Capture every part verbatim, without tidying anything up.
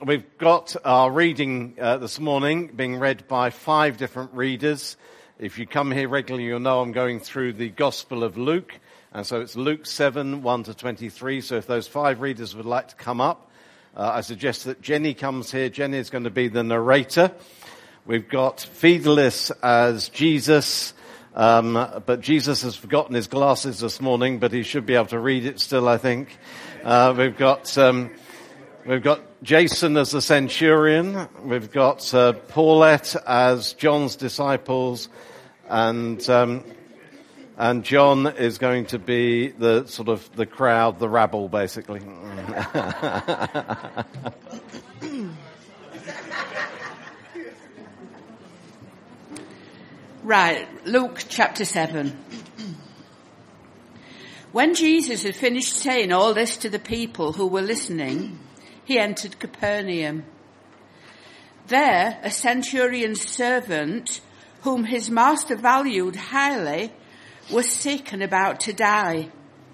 we've got our reading uh, this morning being read by five different readers. If you come here regularly, you'll know I'm going through the Gospel of Luke. And so it's Luke seven, one to twenty-three. So if those five readers would like to come up, uh, I suggest that Jenny comes here. Jenny is going to be the narrator. We've got Fidelis as Jesus. Um, but Jesus has forgotten his glasses this morning, but he should be able to read it still, I think. Uh, we've got... Um, We've got Jason as the centurion. We've got uh, Paulette as John's disciples, and um, and John is going to be the sort of the crowd, the rabble, basically. Right, Luke chapter seven. When Jesus had finished saying all this to the people who were listening, he entered Capernaum. There, a centurion's servant, whom his master valued highly, was sick and about to die.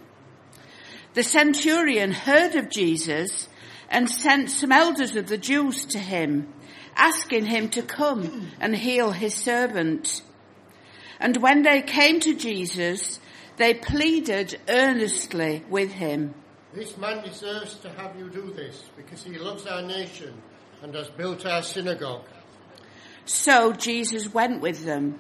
The centurion heard of Jesus and sent some elders of the Jews to him, asking him to come and heal his servant. And when they came to Jesus, they pleaded earnestly with him. This man deserves to have you do this, because he loves our nation and has built our synagogue. So Jesus went with them.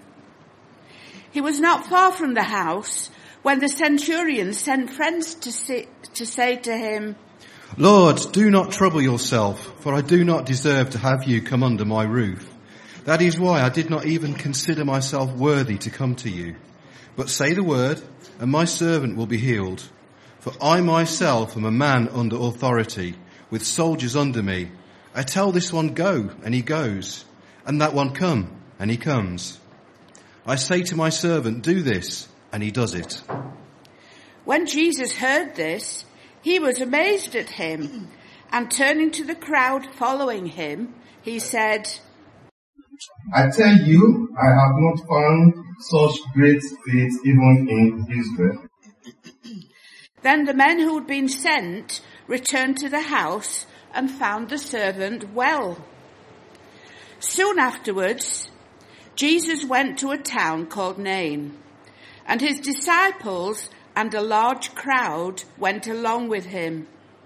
He was not far from the house when the centurion sent friends to, see, to say to him, Lord, do not trouble yourself, for I do not deserve to have you come under my roof. That is why I did not even consider myself worthy to come to you. But say the word, and my servant will be healed. For I myself am a man under authority, with soldiers under me. I tell this one, go, and he goes, and that one, come, and he comes. I say to my servant, do this, and he does it. When Jesus heard this, he was amazed at him, and turning to the crowd following him, he said, I tell you, I have not found such great faith even in Israel. Then the men who had been sent returned to the house and found the servant well. Soon afterwards, Jesus went to a town called Nain, and his disciples and a large crowd went along with him.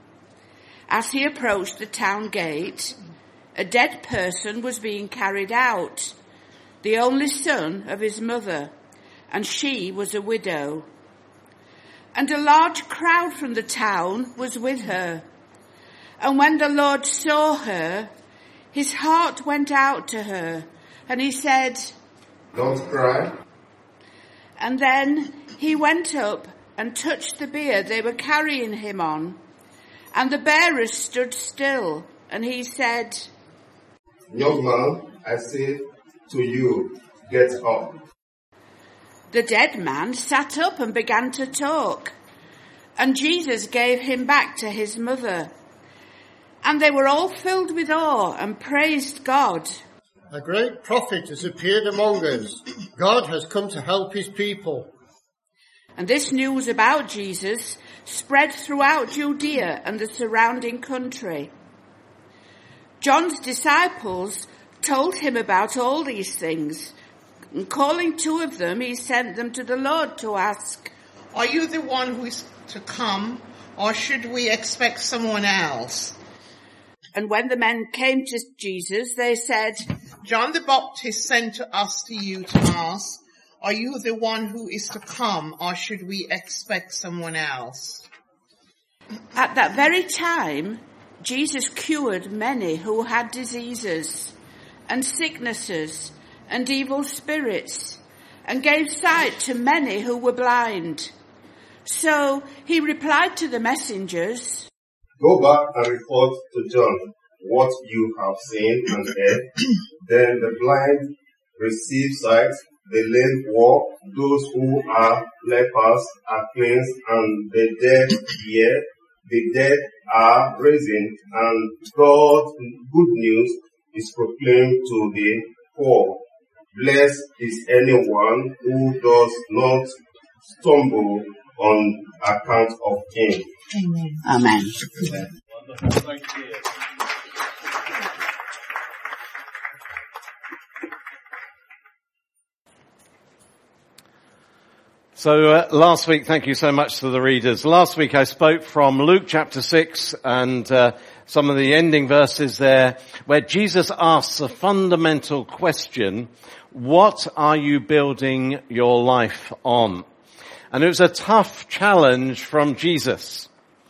As he approached the town gate, a dead person was being carried out, the only son of his mother, and she was a widow. And a large crowd from the town was with her. And when the Lord saw her, his heart went out to her, and he said, Don't cry. And then he went up and touched the bier they were carrying him on, and the bearers stood still, and he said, Young man, I say to you, get up. The dead man sat up and began to talk, and Jesus gave him back to his mother. And they were all filled with awe and praised God. A great prophet has appeared among us. God has come to help his people. And this news about Jesus spread throughout Judea and the surrounding country. John's disciples told him about all these things. And calling two of them, he sent them to the Lord to ask, Are you the one who is to come, or should we expect someone else? And when the men came to Jesus, they said, John the Baptist sent us to you to ask, Are you the one who is to come, or should we expect someone else? At that very time, Jesus cured many who had diseases and sicknesses and evil spirits, and gave sight to many who were blind. So he replied to the messengers, Go back and report to John what you have seen and heard. Then the blind receive sight, the lame walk, those who are lepers are cleansed, and the dead hear, the dead are risen, and God's good news is proclaimed to the poor. Blessed is anyone who does not stumble on account of him. Amen. Amen. Wonderful. Thank you. So uh, last week, thank you so much to the readers. Last week I spoke from Luke chapter six and uh, some of the ending verses there where Jesus asks a fundamental question: what are you building your life on? And it was a tough challenge from Jesus.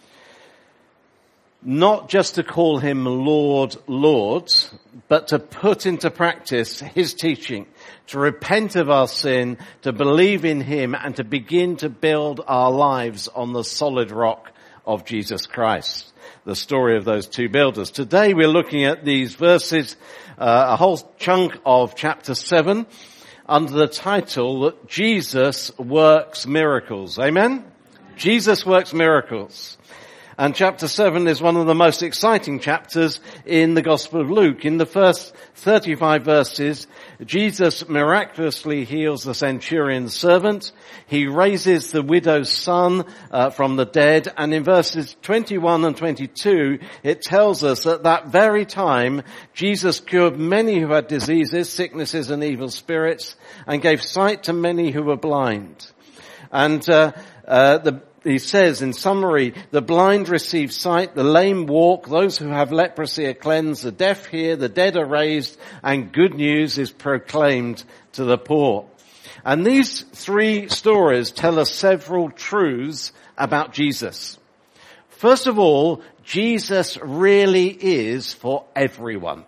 Not just to call him Lord, Lord, but to put into practice his teaching, to repent of our sin, to believe in him, and to begin to build our lives on the solid rock of Jesus Christ. The story of those two builders. Today we're looking at these verses, uh, a whole chunk of chapter seven, under the title that Jesus works miracles. Amen? Jesus works miracles. And chapter seven is one of the most exciting chapters in the Gospel of Luke. In the first thirty-five verses, Jesus miraculously heals the centurion's servant. He raises the widow's son uh, from the dead. And in verses twenty-one and twenty-two, it tells us that that very time, Jesus cured many who had diseases, sicknesses and evil spirits, and gave sight to many who were blind. And uh, uh, the He says, in summary, the blind receive sight, the lame walk, those who have leprosy are cleansed, the deaf hear, the dead are raised, and good news is proclaimed to the poor. And these three stories tell us several truths about Jesus. First of all, Jesus really is for everyone.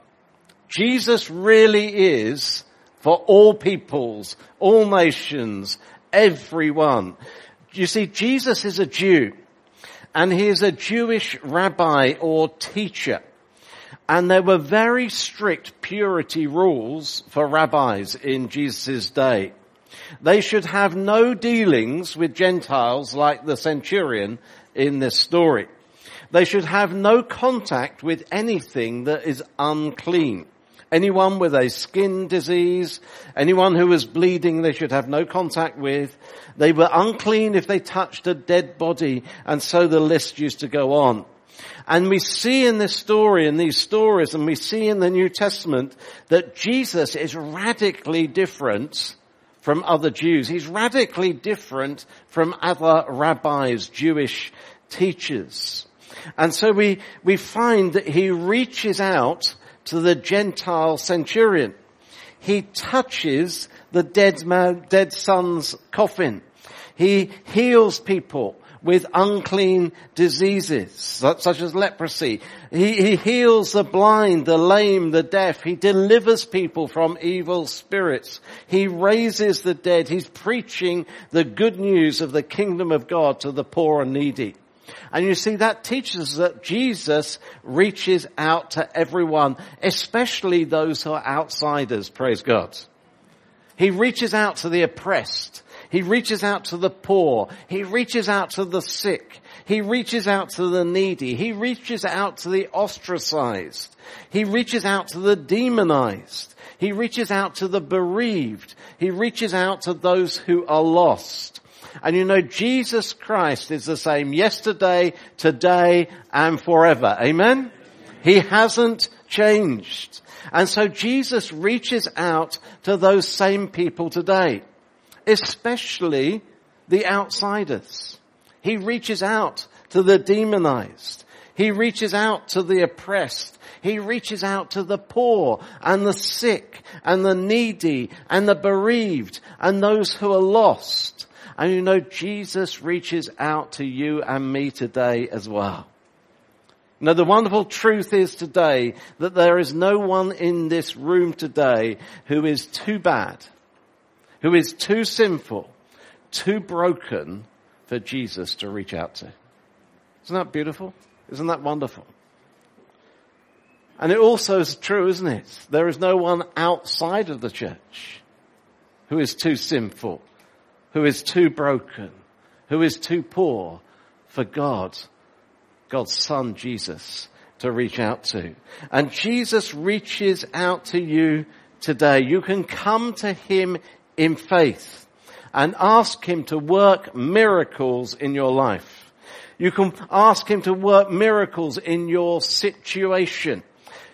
Jesus really is for all peoples, all nations, everyone. You see, Jesus is a Jew, and he is a Jewish rabbi or teacher. And there were very strict purity rules for rabbis in Jesus' day. They should have no dealings with Gentiles like the centurion in this story. They should have no contact with anything that is unclean. Anyone with a skin disease, anyone who was bleeding, they should have no contact with. They were unclean if they touched a dead body, and so the list used to go on. And we see in this story, in these stories, and we see in the New Testament that Jesus is radically different from other Jews. He's radically different from other rabbis, Jewish teachers. And so we, we find that he reaches out to the Gentile centurion. He touches the dead man, dead son's coffin. He heals people with unclean diseases, such as leprosy. He, he heals the blind, the lame, the deaf. He delivers people from evil spirits. He raises the dead. He's preaching the good news of the kingdom of God to the poor and needy. And you see, that teaches us that Jesus reaches out to everyone, especially those who are outsiders, praise God. He reaches out to the oppressed. He reaches out to the poor. He reaches out to the sick. He reaches out to the needy. He reaches out to the ostracized. He reaches out to the demonized. He reaches out to the bereaved. He reaches out to those who are lost. And you know, Jesus Christ is the same yesterday, today, and forever. Amen? He hasn't changed. And so Jesus reaches out to those same people today, especially the outsiders. He reaches out to the demonized. He reaches out to the oppressed. He reaches out to the poor and the sick and the needy and the bereaved and those who are lost. And you know, Jesus reaches out to you and me today as well. Now, the wonderful truth is today that there is no one in this room today who is too bad, who is too sinful, too broken for Jesus to reach out to. Isn't that beautiful? Isn't that wonderful? And it also is true, isn't it? There is no one outside of the church who is too sinful, who is too broken, who is too poor for God, God's Son, Jesus, to reach out to. And Jesus reaches out to you today. You can come to him in faith and ask him to work miracles in your life. You can ask him to work miracles in your situation.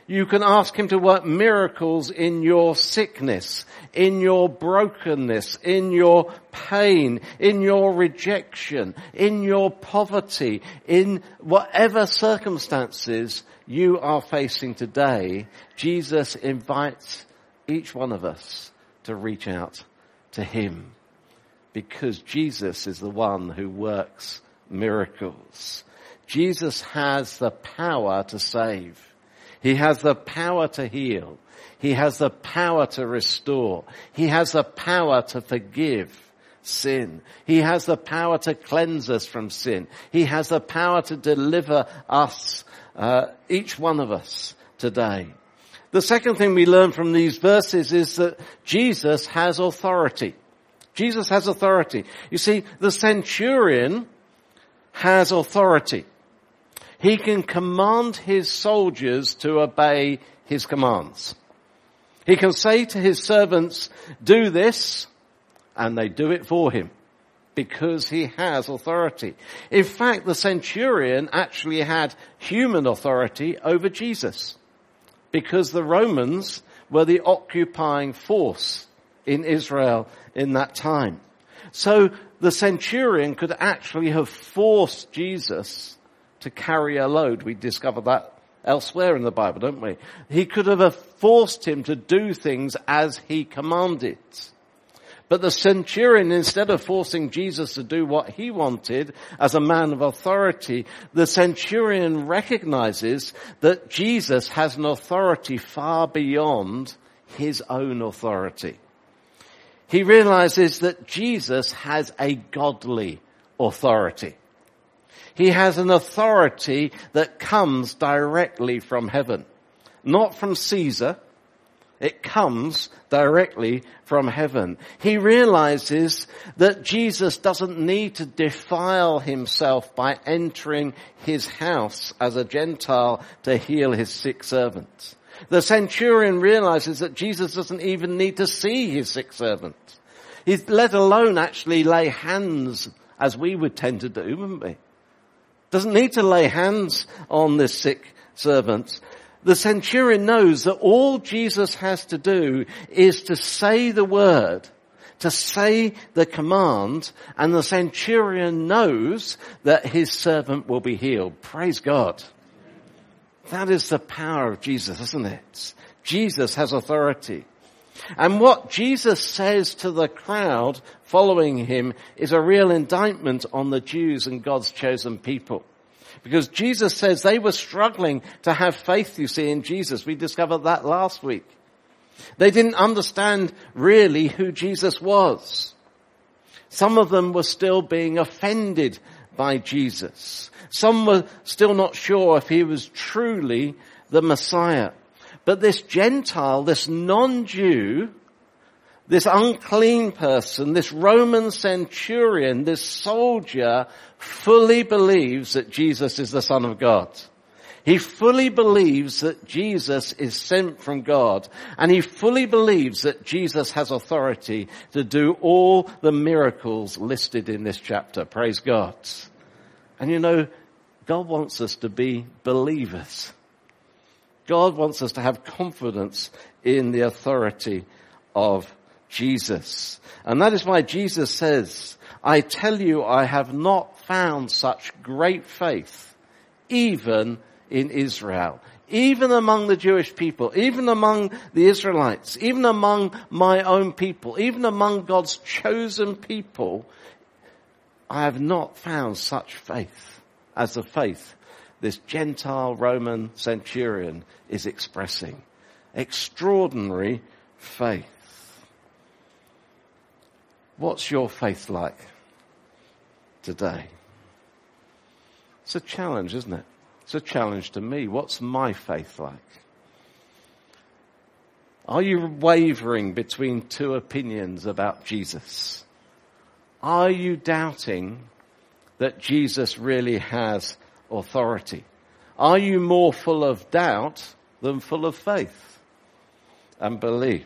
You can ask him to work miracles in your sickness, in your brokenness, in your pain, in your rejection, in your poverty, in whatever circumstances you are facing today. Jesus invites each one of us to reach out to him, because Jesus is the one who works miracles. Jesus has the power to save. He has the power to heal. He has the power to restore. He has the power to forgive sin. He has the power to cleanse us from sin. He has the power to deliver us, uh, each one of us today. The second thing we learn from these verses is that Jesus has authority. Jesus has authority. You see, the centurion has authority. He can command his soldiers to obey his commands. He can say to his servants, do this, and they do it for him, because he has authority. In fact, the centurion actually had human authority over Jesus, because the Romans were the occupying force in Israel in that time. So the centurion could actually have forced Jesus to carry a load. We discover that elsewhere in the Bible, don't we? He could have forced him to do things as he commanded. But the centurion, instead of forcing Jesus to do what he wanted as a man of authority, the centurion recognizes that Jesus has an authority far beyond his own authority. He realizes that Jesus has a godly authority. He has an authority that comes directly from heaven, not from Caesar. It comes directly from heaven. He realizes that Jesus doesn't need to defile himself by entering his house as a Gentile to heal his sick servant. The centurion realizes that Jesus doesn't even need to see his sick servant. He's let alone actually lay hands, as we would tend to do, wouldn't we? Doesn't need to lay hands on this sick servant. The centurion knows that all Jesus has to do is to say the word, to say the command, and the centurion knows that his servant will be healed. Praise God. That is the power of Jesus, isn't it? Jesus has authority. And what Jesus says to the crowd following him is a real indictment on the Jews and God's chosen people. Because Jesus says they were struggling to have faith, you see, in Jesus. We discovered that last week. They didn't understand really who Jesus was. Some of them were still being offended by Jesus. Some were still not sure if he was truly the Messiah. But this Gentile, this non-Jew, this unclean person, this Roman centurion, this soldier, fully believes that Jesus is the Son of God. He fully believes that Jesus is sent from God, and he fully believes that Jesus has authority to do all the miracles listed in this chapter. Praise God. And you know, God wants us to be believers. God wants us to have confidence in the authority of Jesus. And that is why Jesus says, I tell you, I have not found such great faith, even in Israel, even among the Jewish people, even among the Israelites, even among my own people, even among God's chosen people. I have not found such faith as the faith this Gentile Roman centurion is expressing. Extraordinary faith. What's your faith like today? It's a challenge, isn't it? It's a challenge to me. What's my faith like? Are you wavering between two opinions about Jesus? Are you doubting that Jesus really has authority? Are you more full of doubt than full of faith and belief?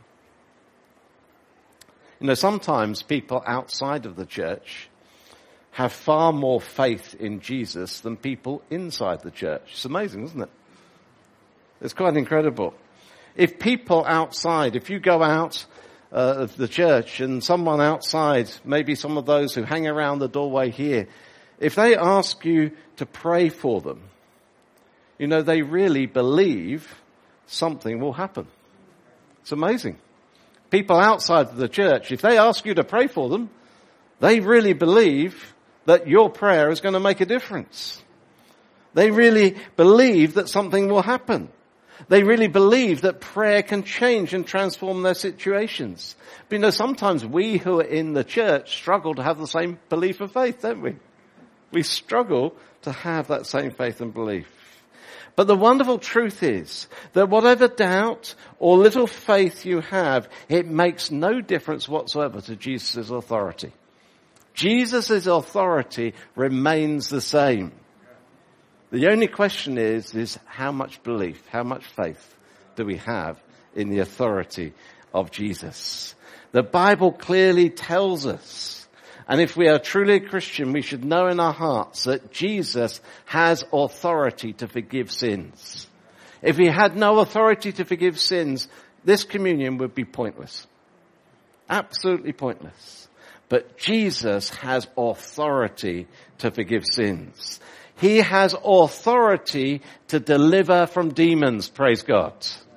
You know, sometimes people outside of the church have far more faith in Jesus than people inside the church. It's amazing, isn't it? It's quite incredible. If people outside, if you go out uh, of the church and someone outside, maybe some of those who hang around the doorway here, if they ask you to pray for them, you know, they really believe something will happen. It's amazing. People outside of the church, if they ask you to pray for them, they really believe that your prayer is going to make a difference. They really believe that something will happen. They really believe that prayer can change and transform their situations. But you know, sometimes we who are in the church struggle to have the same belief and faith, don't we? We struggle to have that same faith and belief. But the wonderful truth is that whatever doubt or little faith you have, it makes no difference whatsoever to Jesus' authority. Jesus' authority remains the same. The only question is, is how much belief, how much faith do we have in the authority of Jesus? The Bible clearly tells us, and if we are truly a Christian, we should know in our hearts that Jesus has authority to forgive sins. If he had no authority to forgive sins, this communion would be pointless. Absolutely pointless. But Jesus has authority to forgive sins. He has authority to deliver from demons, praise God.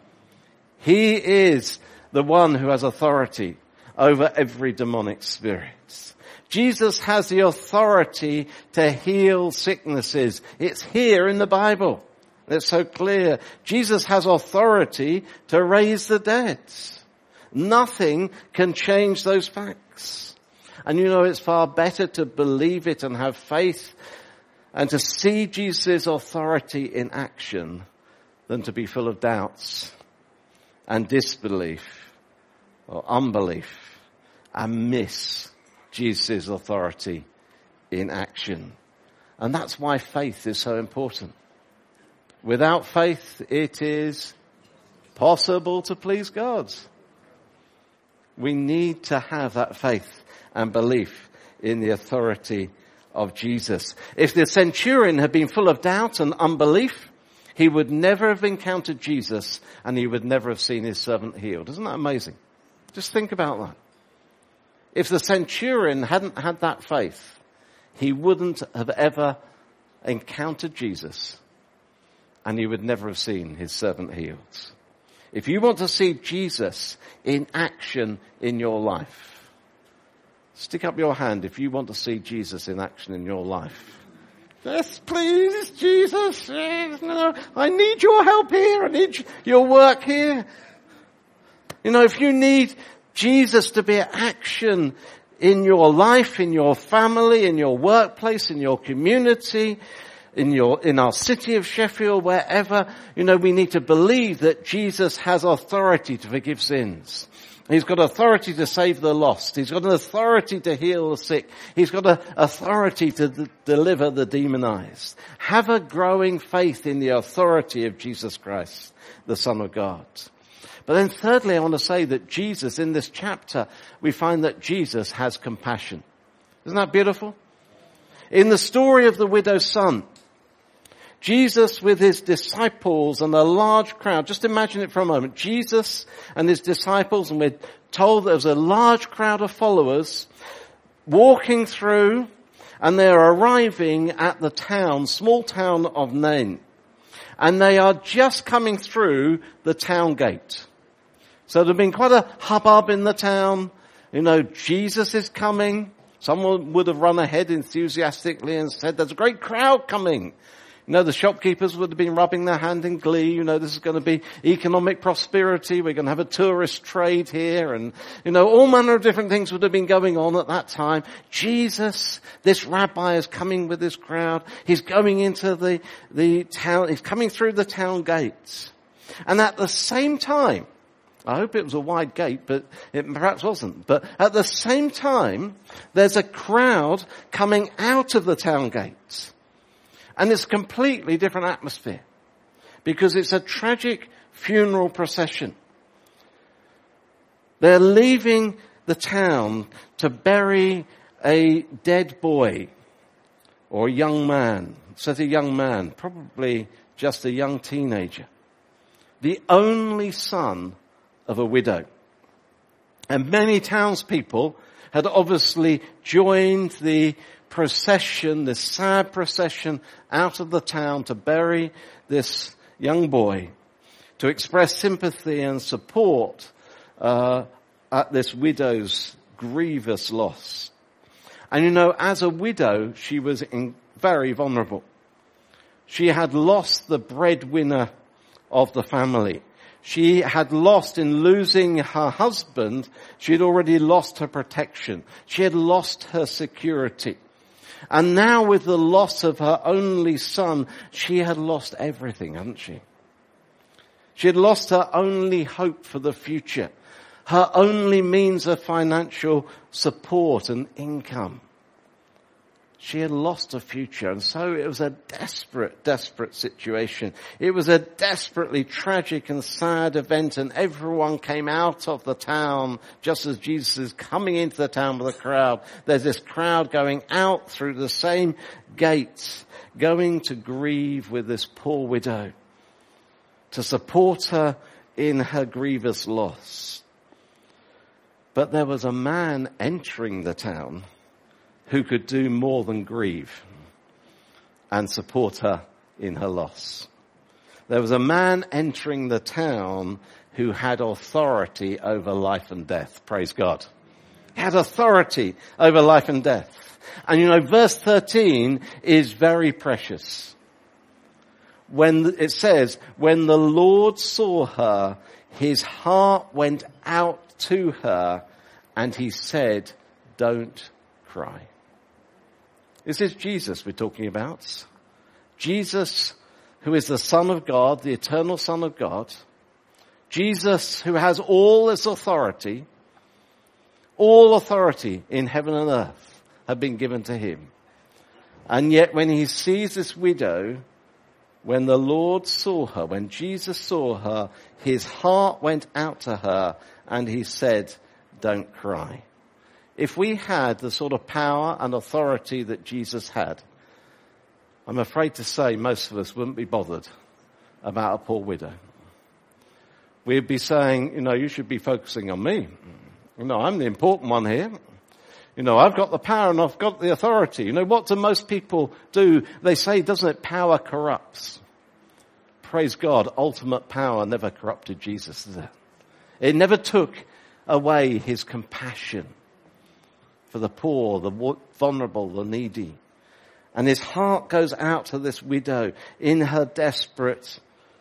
He is the one who has authority over every demonic spirit. Jesus has the authority to heal sicknesses. It's here in the Bible. It's so clear. Jesus has authority to raise the dead. Nothing can change those facts. And you know, it's far better to believe it and have faith and to see Jesus' authority in action than to be full of doubts and disbelief or unbelief and miss Jesus' authority in action. And that's why faith is so important. Without faith, it is possible to please God. We need to have that faith and belief in the authority of Jesus. If the centurion had been full of doubt and unbelief, he would never have encountered Jesus and he would never have seen his servant healed. Isn't that amazing? Just think about that. If the centurion hadn't had that faith, he wouldn't have ever encountered Jesus and he would never have seen his servant healed. If you want to see Jesus in action in your life, stick up your hand if you want to see Jesus in action in your life. Yes, please, Jesus. Yes, no, I need your help here. I need your work here. You know, if you need Jesus to be in action in your life, in your family, in your workplace, in your community, in your, in our city of Sheffield, wherever, you know, we need to believe that Jesus has authority to forgive sins. He's got authority to save the lost. He's got an authority to heal the sick. He's got an authority to d- deliver the demonized. Have a growing faith in the authority of Jesus Christ, the Son of God. But then thirdly, I want to say that Jesus, in this chapter, we find that Jesus has compassion. Isn't that beautiful? In the story of the widow's son, Jesus with his disciples and a large crowd, just imagine it for a moment, Jesus and his disciples, and we're told there's a large crowd of followers walking through, and they're arriving at the town, small town of Nain. And they are just coming through the town gate. So there's been quite a hubbub in the town. You know, Jesus is coming. Someone would have run ahead enthusiastically and said, there's a great crowd coming. You know, the shopkeepers would have been rubbing their hand in glee. You know, this is going to be economic prosperity. We're going to have a tourist trade here. And, you know, all manner of different things would have been going on at that time. Jesus, this rabbi, is coming with this crowd. He's going into the, the town. He's coming through the town gates. And at the same time, I hope it was a wide gate, but it perhaps wasn't. But at the same time, there's a crowd coming out of the town gates. And it's a completely different atmosphere because it's a tragic funeral procession. They're leaving the town to bury a dead boy or a young man. It says a young man, probably just a young teenager. the only son of a widow. And many townspeople had obviously joined the procession, this sad procession out of the town to bury this young boy, to express sympathy and support uh, at this widow's grievous loss. And you know, as a widow, she was in, very vulnerable. She had lost the breadwinner of the family. She had lost, in losing her husband, she had already lost her protection. She had lost her security. And now with the loss of her only son, she had lost everything, hadn't she? She had lost her only hope for the future, her only means of financial support and income. She had lost her future, and so it was a desperate, desperate situation. It was a desperately tragic and sad event, and everyone came out of the town just as Jesus is coming into the town with a crowd. There's this crowd going out through the same gates, going to grieve with this poor widow, to support her in her grievous loss. But there was a man entering the town who could do more than grieve and support her in her loss. There was a man entering the town who had authority over life and death. Praise God. He had authority over life and death. And you know, verse thirteen is very precious. When it says, when the Lord saw her, his heart went out to her and he said, don't cry. This is Jesus we're talking about. Jesus, who is the Son of God, the eternal Son of God. Jesus, who has all this authority, all authority in heaven and earth have been given to him. And yet when he sees this widow, when the Lord saw her, when Jesus saw her, his heart went out to her and he said, don't cry. If we had the sort of power and authority that Jesus had, I'm afraid to say most of us wouldn't be bothered about a poor widow. We'd be saying, you know, you should be focusing on me. You know, I'm the important one here. You know, I've got the power and I've got the authority. You know, what do most people do? They say, doesn't it, power corrupts? Praise God, ultimate power never corrupted Jesus, did it? It never took away his compassion for the poor, the vulnerable, the needy. And his heart goes out to this widow in her desperate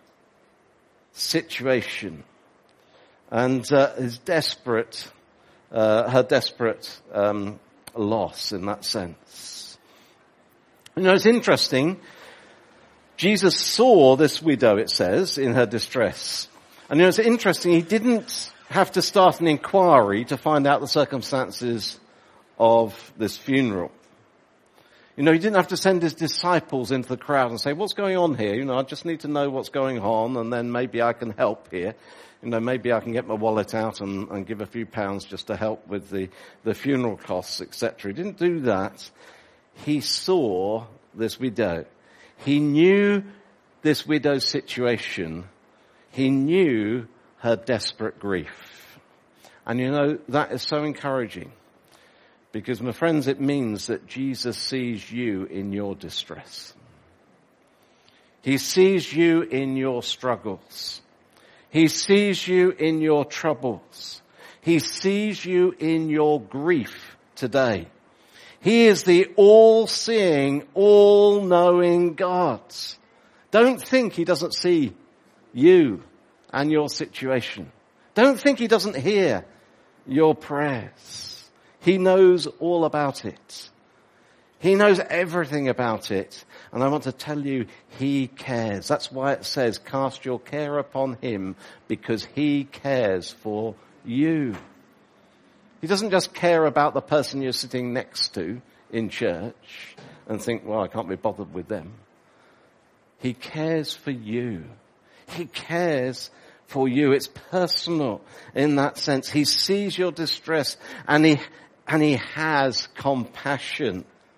situation. And uh, his desperate, uh, her desperate um, loss in that sense. You know, it's interesting. Jesus saw this widow, it says, in her distress. And you know, it's interesting. He didn't have to start an inquiry to find out the circumstances of this funeral. You know, he didn't have to send his disciples into the crowd and say, what's going on here? You know, I just need to know what's going on and then maybe I can help here. You know, maybe I can get my wallet out and, and give a few pounds just to help with the, the funeral costs, et cetera. He didn't do that. He saw this widow. He knew this widow's situation. He knew her desperate grief. And you know, that is so encouraging. Because, my friends, it means that Jesus sees you in your distress. He sees you in your struggles. He sees you in your troubles. He sees you in your grief today. He is the all-seeing, all-knowing God. Don't think he doesn't see you and your situation. Don't think he doesn't hear your prayers. He knows all about it. He knows everything about it. And I want to tell you, he cares. That's why it says, cast your care upon him, because he cares for you. He doesn't just care about the person you're sitting next to in church and think, well, I can't be bothered with them. He cares for you. He cares for you. It's personal in that sense. He sees your distress and he And he has compassion.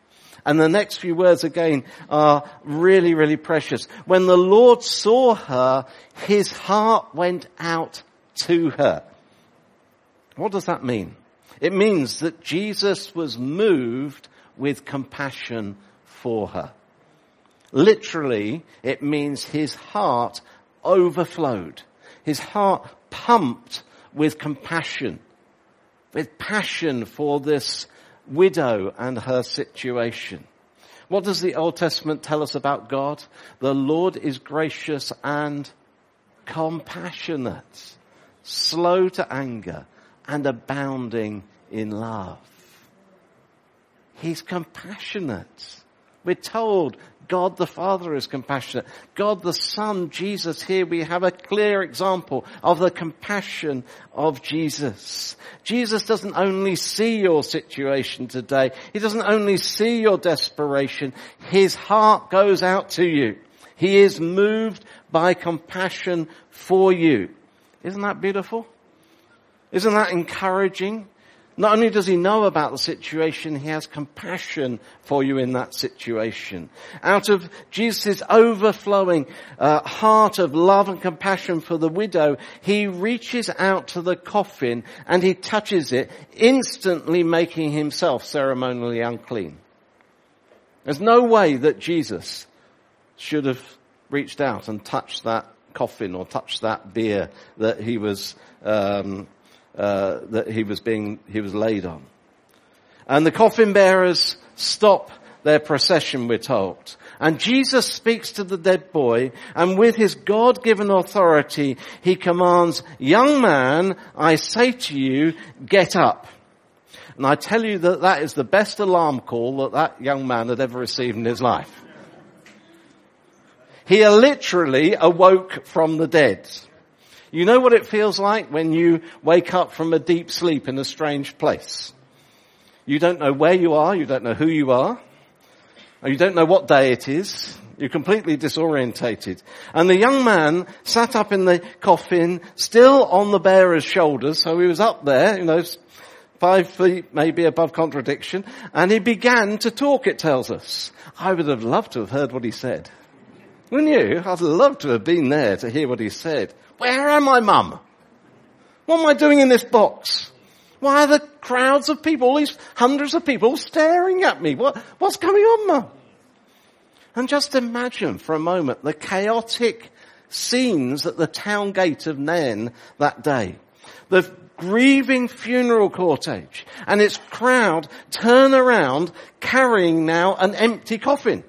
And the next few words again are really, really precious. When the Lord saw her, his heart went out to her. What does that mean? It means that Jesus was moved with compassion for her. Literally, it means his heart overflowed. His heart pumped with compassion, with passion for this widow and her situation. What does the Old Testament tell us about God? The Lord is gracious and compassionate, slow to anger, and abounding in love. He's compassionate. We're told God the Father is compassionate. God the Son, Jesus, here we have a clear example of the compassion of Jesus. Jesus doesn't only see your situation today. He doesn't only see your desperation. His heart goes out to you. He is moved by compassion for you. Isn't that beautiful? Isn't that encouraging? Not only does he know about the situation, he has compassion for you in that situation. Out of Jesus' overflowing uh, heart of love and compassion for the widow, he reaches out to the coffin and he touches it, instantly making himself ceremonially unclean. There's no way that Jesus should have reached out and touched that coffin or touched that bier that he was um Uh, that he was being, he was laid on. And the coffin bearers stop their procession, we're told. And Jesus speaks to the dead boy, and with his God-given authority, he commands, "Young man, I say to you, get up." And I tell you that that is the best alarm call that that young man had ever received in his life. He literally awoke from the dead. You know what it feels like when you wake up from a deep sleep in a strange place? You don't know where you are, you don't know who you are, and you don't know what day it is. You're completely disorientated. And the young man sat up in the coffin, still on the bearer's shoulders, so he was up there, you know, five feet maybe above contradiction, and he began to talk, it tells us. I would have loved to have heard what he said. Wouldn't you? I'd love to have been there to hear what he said. Where am I, Mum? What am I doing in this box? Why are the crowds of people, all these hundreds of people staring at me? What, what's going on, Mum? And just imagine for a moment the chaotic scenes at the town gate of Nain that day. The grieving funeral cortege and its crowd turn around carrying now an empty coffin.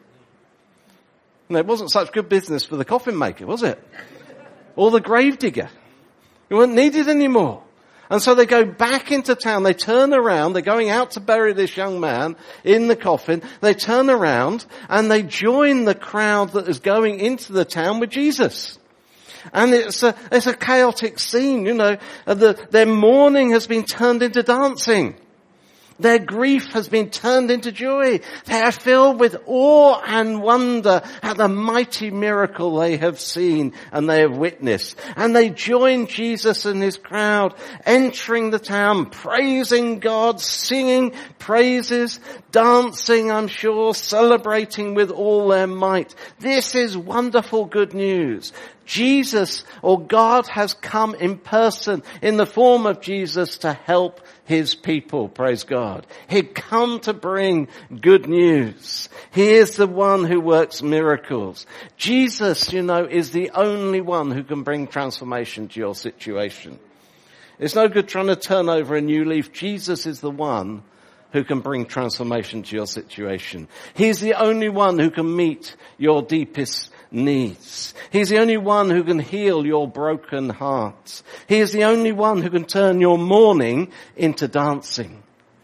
And it wasn't such good business for the coffin maker, was it? Or the gravedigger. It wasn't needed anymore. And so they go back into town, they turn around, they're going out to bury this young man in the coffin, they turn around and they join the crowd that is going into the town with Jesus. And it's a, it's a chaotic scene, you know, the, their mourning has been turned into dancing. Their grief has been turned into joy. They are filled with awe and wonder at the mighty miracle they have seen and they have witnessed. And they join Jesus and his crowd entering the town, praising God, singing praises, dancing, I'm sure, celebrating with all their might. This is wonderful good news. Jesus, or God, has come in person in the form of Jesus to help his people, praise God. He'd come to bring good news. He is the one who works miracles. Jesus, you know, is the only one who can bring transformation to your situation. It's no good trying to turn over a new leaf. Jesus is the one who can bring transformation to your situation. He's the only one who can meet your deepest needs. He's the only one who can heal your broken heart. He is the only one who can turn your mourning into dancing.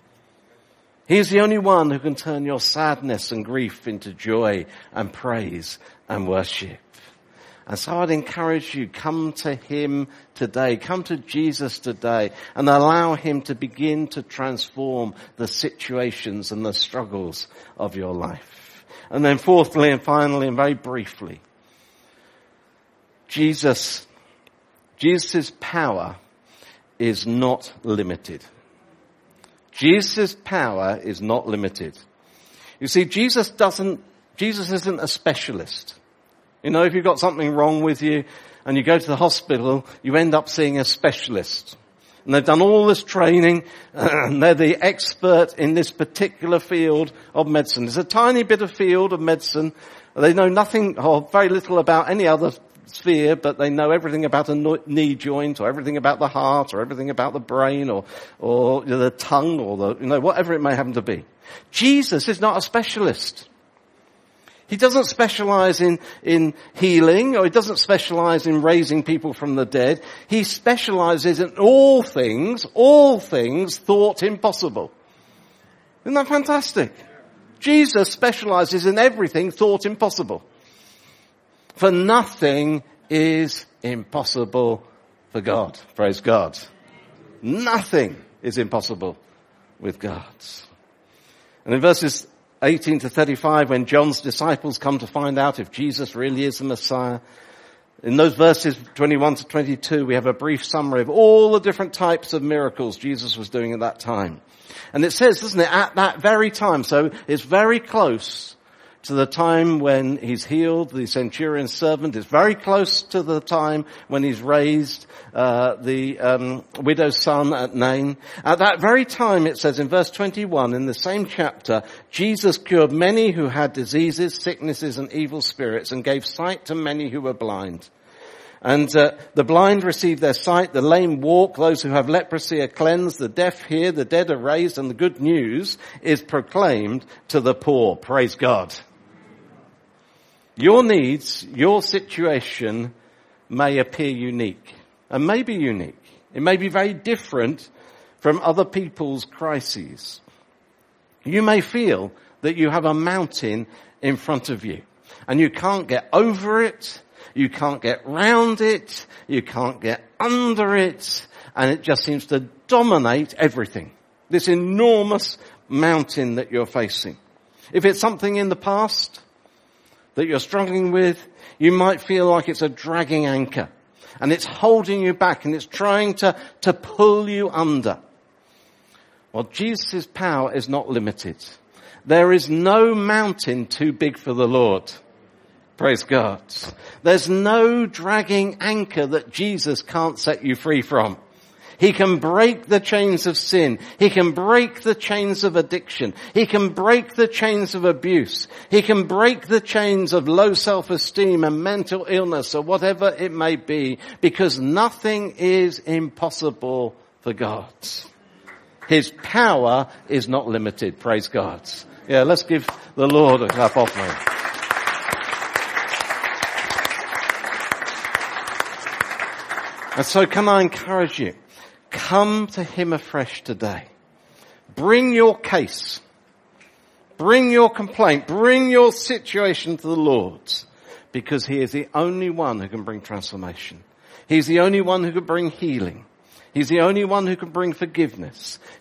He is the only one who can turn your sadness and grief into joy and praise and worship. And so I'd encourage you, come to him today, come to Jesus today and allow him to begin to transform the situations and the struggles of your life. And then fourthly and finally and very briefly, Jesus, Jesus' power is not limited. Jesus' power is not limited. You see, Jesus doesn't, Jesus isn't a specialist. You know, if you've got something wrong with you and you go to the hospital, you end up seeing a specialist. And they've done all this training and they're the expert in this particular field of medicine. It's a tiny bit of field of medicine. They know nothing or very little about any other sphere, but they know everything about a knee joint or everything about the heart or everything about the brain or, or the tongue or the, you know, whatever it may happen to be. Jesus is not a specialist. He doesn't specialize in, in healing, or he doesn't specialize in raising people from the dead. He specializes in all things, all things thought impossible. Isn't that fantastic? Jesus specializes in everything thought impossible. For nothing is impossible for God. Praise God. Nothing is impossible with God. And in verses eighteen to thirty-five, when John's disciples come to find out if Jesus really is the Messiah, in those verses twenty-one to twenty-two, we have a brief summary of all the different types of miracles Jesus was doing at that time. And it says, doesn't it, at that very time, so it's very close to the time when he's healed the centurion's servant. It's very close to the time when he's raised uh, the um, widow's son at Nain. At that very time, it says in verse twenty-one, in the same chapter, Jesus cured many who had diseases, sicknesses, and evil spirits, and gave sight to many who were blind. And uh, the blind receive their sight, the lame walk, those who have leprosy are cleansed, the deaf hear, the dead are raised, and the good news is proclaimed to the poor. Praise God. Your needs, your situation may appear unique, and may be unique. It may be very different from other people's crises. You may feel that you have a mountain in front of you, and you can't get over it, you can't get round it, you can't get under it, and it just seems to dominate everything. This enormous mountain that you're facing. If it's something in the past that you're struggling with, you might feel like it's a dragging anchor and it's holding you back and it's trying to, to pull you under. Well, Jesus' power is not limited. There is no mountain too big for the Lord. Praise God. There's no dragging anchor that Jesus can't set you free from. He can break the chains of sin. He can break the chains of addiction. He can break the chains of abuse. He can break the chains of low self-esteem and mental illness or whatever it may be, because nothing is impossible for God. His power is not limited. Praise God. Yeah, let's give the Lord a clap offering. And so can I encourage you? Come to him afresh today. Bring your case. Bring your complaint. Bring your situation to the Lord, because he is the only one who can bring transformation. He's the only one who can bring healing. He's the only one who can bring forgiveness.